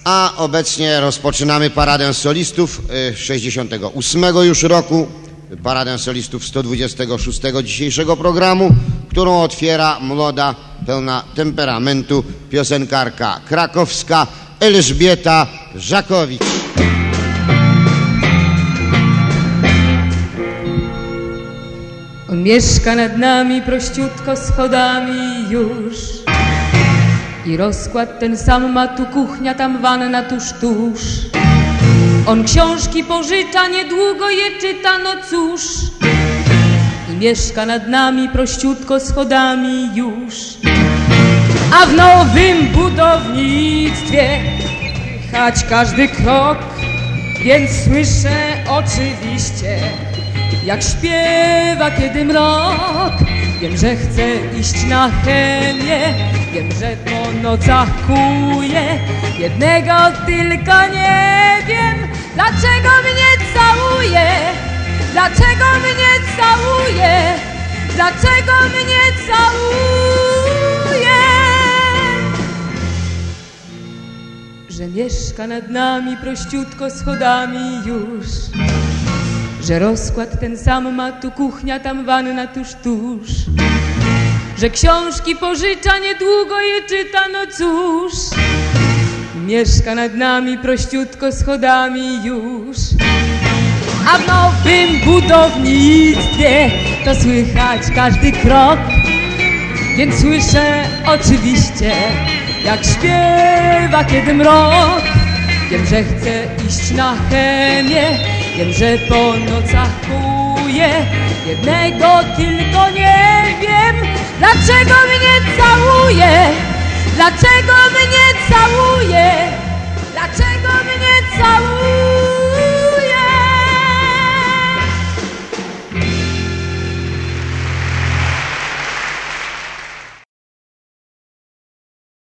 A obecnie rozpoczynamy paradę solistów 68 już roku, paradę solistów 126 dzisiejszego programu, którą otwiera młoda, pełna temperamentu piosenkarka krakowska Elżbieta Żakowicz. On mieszka nad nami prościutko schodami już i rozkład ten sam ma, tu kuchnia, tam wanna, tuż. On książki pożycza, niedługo je czyta, no cóż. I mieszka nad nami prościutko schodami już. A w nowym budownictwie słychać każdy krok, więc słyszę oczywiście, jak śpiewa kiedy mrok. Wiem, że chcę iść na chemię, wiem, że po nocach kuje. Jednego tylko nie wiem, dlaczego mnie całuje, dlaczego mnie całuje, dlaczego mnie całuje. Że mieszka nad nami prościutko schodami już, że rozkład ten sam ma, tu kuchnia, tam wanna, tuż. Że książki pożycza, niedługo je czyta, no cóż. Mieszka nad nami prościutko schodami już. A w nowym budownictwie to słychać każdy krok, więc słyszę oczywiście, jak śpiewa kiedy mrok. Wiem, że chcę iść na chemię, wiem, że po nocach kuje. Jednego tylko nie wiem, dlaczego mnie całuje, dlaczego mnie całuje.